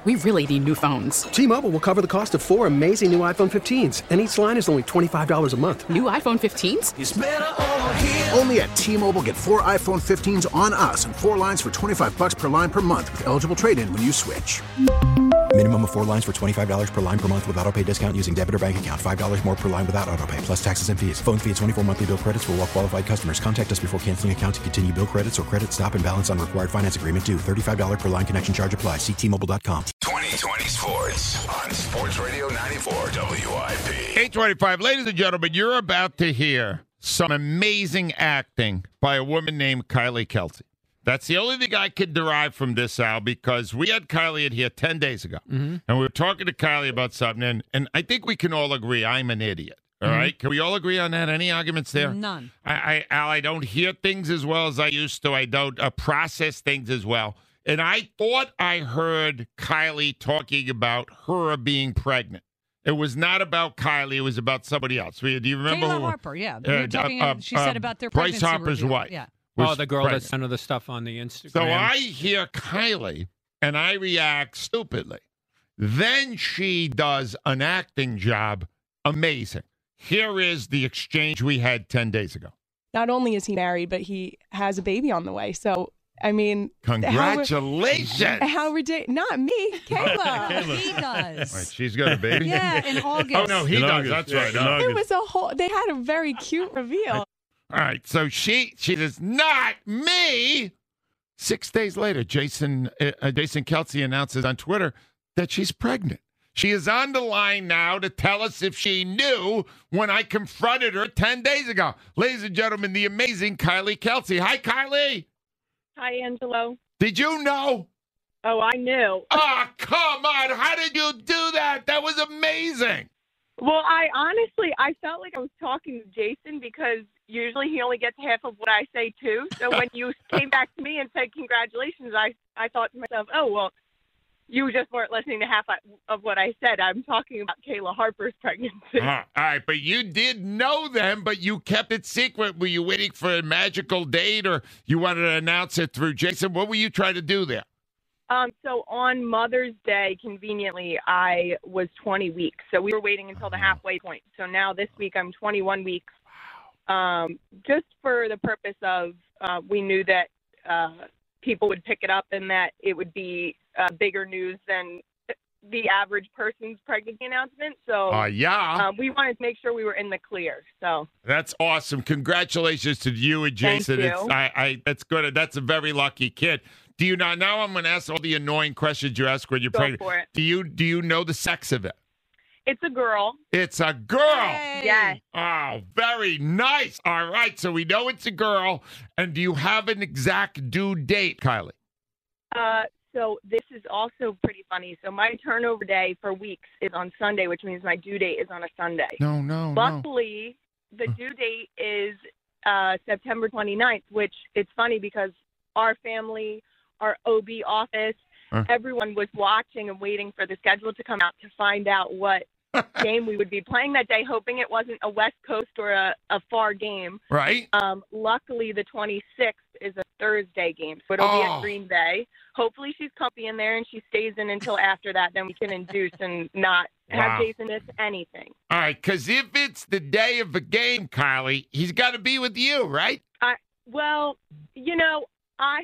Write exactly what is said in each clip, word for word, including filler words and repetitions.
we really need new phones. T-Mobile will cover the cost of four amazing new iPhone fifteens, and each line is only twenty-five dollars a month. New iPhone fifteens? It's better over here. Only at T-Mobile, get four iPhone fifteens on us and four lines for twenty-five dollars per line per month with eligible trade-in when you switch. Minimum of four lines for twenty-five dollars per line per month with autopay discount using debit or bank account. five dollars more per line without autopay, plus taxes and fees. Phone fee at twenty-four monthly bill credits for well-qualified customers. Contact us before canceling account to continue bill credits or credit stop and balance on required finance agreement due. thirty-five dollars per line connection charge applies. See T Mobile dot com. twenty twenty Sports on Sports Radio ninety-four W I P. eight twenty-five. Ladies and gentlemen, you're about to hear some amazing acting by a woman named Kylie Kelce. That's the only thing I could derive from this, Al, because we had Kylie in here ten days ago, mm-hmm. and we were talking to Kylie about something, and, and I think we can all agree I'm an idiot, all mm-hmm. right? Can we all agree on that? Any arguments there? None. I, I, Al, I don't hear things as well as I used to. I don't uh, process things as well. And I thought I heard Kylie talking about her being pregnant. It was not about Kylie. It was about somebody else. Do you remember? Kayla who? Harper, yeah. Uh, You're talking, uh, she uh, said about their Bryce pregnancy Harper's reveal. wife. Yeah. Oh, the girl pregnant. that sent her the stuff on the Instagram. So I hear Kylie, and I react stupidly. Then she does an acting job. Amazing. Here is the exchange we had ten days ago. Not only is he married, but he has a baby on the way. So, I mean... Congratulations! How, how ridiculous. Not me, Kayla. He does. Right, she's got a baby? Yeah, in August. Oh, no, he In does. August, That's yeah, right. in No. August. It was a whole... They had a very cute reveal. All right, so she she says, not me. Six days later, Jason uh, Jason Kelce announces on Twitter that she's pregnant. She is on the line now to tell us if she knew when I confronted her ten days ago. Ladies and gentlemen, the amazing Kylie Kelce. Hi, Kylie. Hi, Angelo. Did you know? Oh, I knew. Oh, come on. How did you do that? That was amazing. Well, I honestly, I felt like I was talking to Jason because usually he only gets half of what I say, too. So when you came back to me and said congratulations, I, I thought to myself, oh, well, you just weren't listening to half of what I said. I'm talking about Kayla Harper's pregnancy. Uh, all right, but you did know them, but you kept it secret. Were you waiting for a magical date, or you wanted to announce it through Jason? What were you trying to do there? Um, so on Mother's Day, conveniently, I was twenty weeks. So we were waiting until the halfway point. So now this week I'm twenty-one weeks. Um, just for the purpose of uh, we knew that uh, people would pick it up and that it would be uh, bigger news than the average person's pregnancy announcement. So uh, yeah, um, we wanted to make sure we were in the clear. So that's awesome. Congratulations to you and Jason. Thank you. It's, I, I, that's good. That's a very lucky kid. Do you not? Now I'm going to ask all the annoying questions you ask when you're Go pregnant. for it. Do you do you know the sex of it? It's a girl. It's a girl. Hey. Yes. Oh, very nice. All right, so we know it's a girl. And do you have an exact due date, Kylie? Uh, so this is also pretty funny. So my turnover day for weeks is on Sunday, which means my due date is on a Sunday. No, no, Luckily, no. the due date is uh, September twenty-ninth, which it's funny because our family, our O B office, Huh. everyone was watching and waiting for the schedule to come out to find out what game we would be playing that day, hoping it wasn't a West Coast or a, a far game. Right. Um, luckily, the twenty-sixth is a Thursday game, so it'll be Oh. at Green Bay. Hopefully, she's comfy in there and she stays in until after that. Then we can induce and not Wow. have Jason miss anything. All right, because if it's the day of a game, Kylie, he's got to be with you, right? I well, you know, I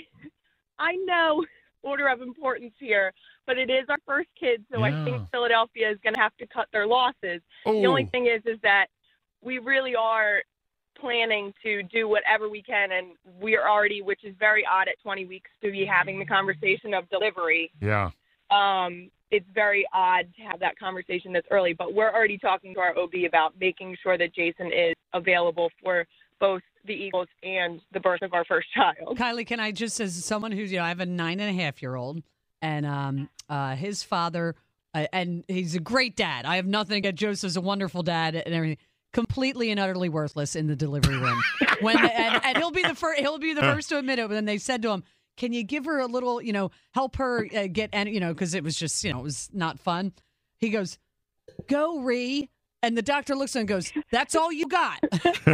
I know order of importance here, but it is our first kid, so I Yeah. think Philadelphia is going to have to cut their losses. The Ooh. only thing is, is that we really are planning to do whatever we can, and we are already, which is very odd at twenty weeks to be having the conversation of delivery. Yeah. Um, it's very odd to have that conversation this early, but we're already talking to our O B about making sure that Jason is available for both the Eagles and the birth of our first child. Kylie, can I just, as someone who's, you know, I have a nine and a half year old, and um, uh, his father, uh, and he's a great dad. I have nothing against Joseph's a wonderful dad and everything. Completely and utterly worthless in the delivery room. When and, and he'll be the first, he'll be the first to admit it. But then they said to him, "Can you give her a little, you know, help her uh, get, and you know, because it was just, you know, it was not fun." He goes, "Go, Ree." And the doctor looks at him and goes, "That's all you got."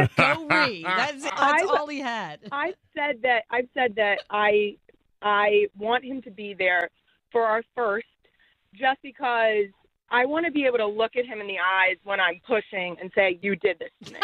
Go Ree. That's that's I've- all he had. I've said that I've said that I I want him to be there for our first just because I want to be able to look at him in the eyes when I'm pushing and say, you did this to me.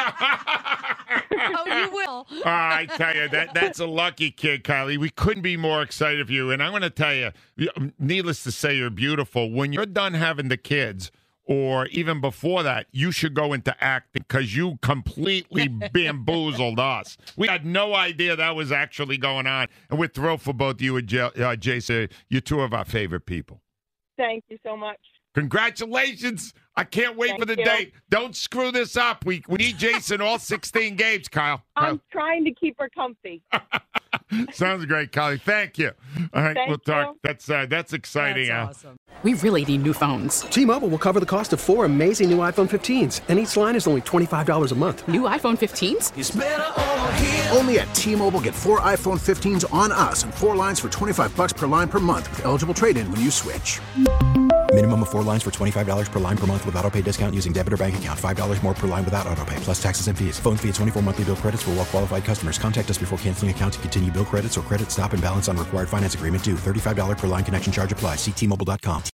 Oh, you will. Oh, I tell you, that that's a lucky kid, Kylie. We couldn't be more excited for you. And I'm going to tell you, needless to say, you're beautiful. When you're done having the kids, or even before that, you should go into acting because you completely bamboozled us. We had no idea that was actually going on. And we're thrilled for both you and J- uh, Jason. You're two of our favorite people. Thank you so much. Congratulations. I can't wait Thank for the you. date. Don't screw this up. We we need Jason all sixteen games, Kyle. I'm trying to keep her comfy. Sounds great, Kylie. Thank you. All right, Thank we'll talk. you. That's uh, that's exciting. That's Al. awesome. We really need new phones. T-Mobile will cover the cost of four amazing new iPhone fifteens, and each line is only twenty-five dollars a month. New iPhone fifteens? Only at T-Mobile, get four iPhone fifteens on us and four lines for twenty-five bucks per line per month with eligible trade-in when you switch. Minimum of four lines for twenty-five dollars per line per month with auto pay discount using debit or bank account. five dollars more per line without auto pay, plus taxes and fees. Phone fee at twenty-four monthly bill credits for well-qualified customers. Contact us before canceling account to continue bill credits or credit stop and balance on required finance agreement due. thirty-five dollars per line connection charge applies. See T Mobile dot com.